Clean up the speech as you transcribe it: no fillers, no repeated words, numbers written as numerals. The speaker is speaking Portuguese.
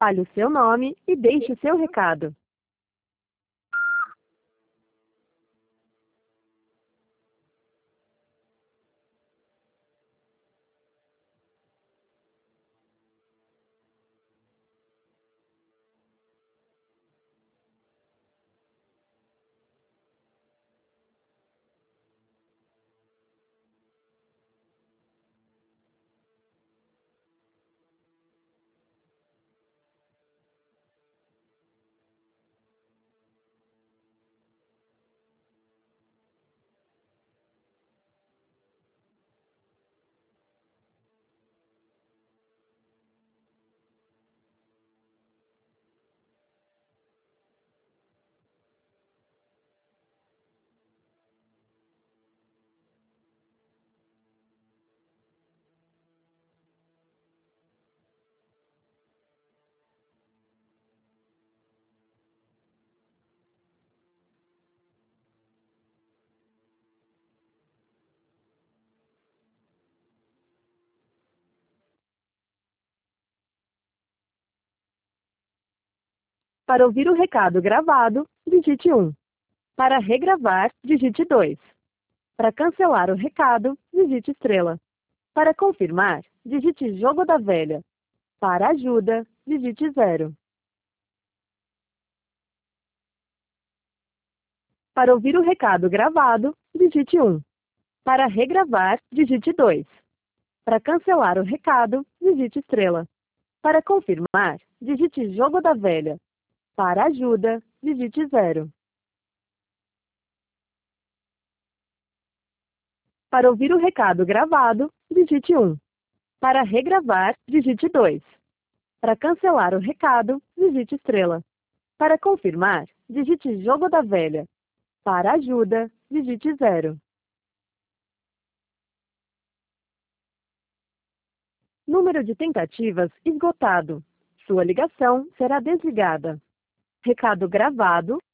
Fale o seu nome e deixe o seu recado. Para ouvir o recado gravado, digite 1. Para regravar, digite 2. Para cancelar o recado, digite estrela. Para confirmar, digite jogo da velha. Para ajuda, digite 0. Para ouvir o recado gravado, digite 1. Para regravar, digite 2. Para cancelar o recado, digite estrela. Para confirmar, digite jogo da velha. Para ajuda, digite 0. Para ouvir o recado gravado, digite 1. Para regravar, digite 2. Para cancelar o recado, digite estrela. Para confirmar, digite jogo da velha. Para ajuda, digite 0. Número de tentativas esgotado. Sua ligação será desligada. Recado gravado